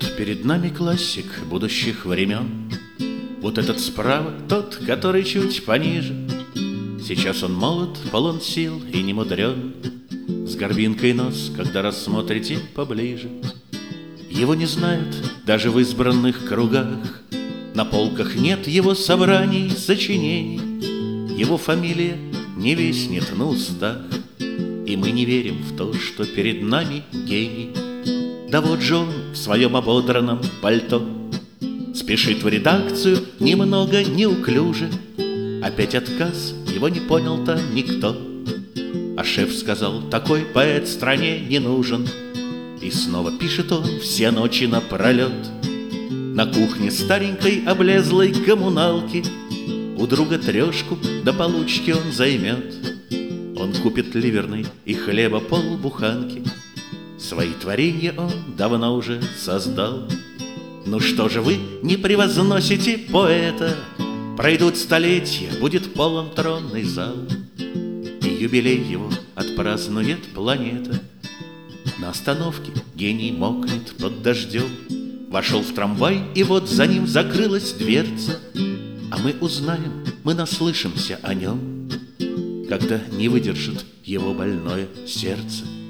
Вот перед нами классик будущих времен. Вот этот справа, тот, который чуть пониже. Сейчас он молод, полон сил и не мудрен, с горбинкой нос, когда рассмотрите поближе. Его не знают даже в избранных кругах, на полках нет его собраний, сочинений. Его фамилия не виснет на устах, и мы не верим в то, что перед нами гений. Да вот же он в своем ободранном пальто спешит в редакцию немного неуклюже. Опять отказ, его не понял-то никто, а шеф сказал: такой поэт стране не нужен. И снова пишет он все ночи напролет на кухне старенькой облезлой коммуналки. У друга трешку до получки он займет, он купит ливерный и хлеба полбуханки. Свои творения он давно уже создал. Ну что же вы не превозносите поэта? Пройдут столетия, будет полон тронный зал, и юбилей его отпразднует планета. На остановке гений мокнет под дождем, вошел в трамвай, и вот за ним закрылась дверца. А мы узнаем, мы наслышимся о нем, когда не выдержит его больное сердце.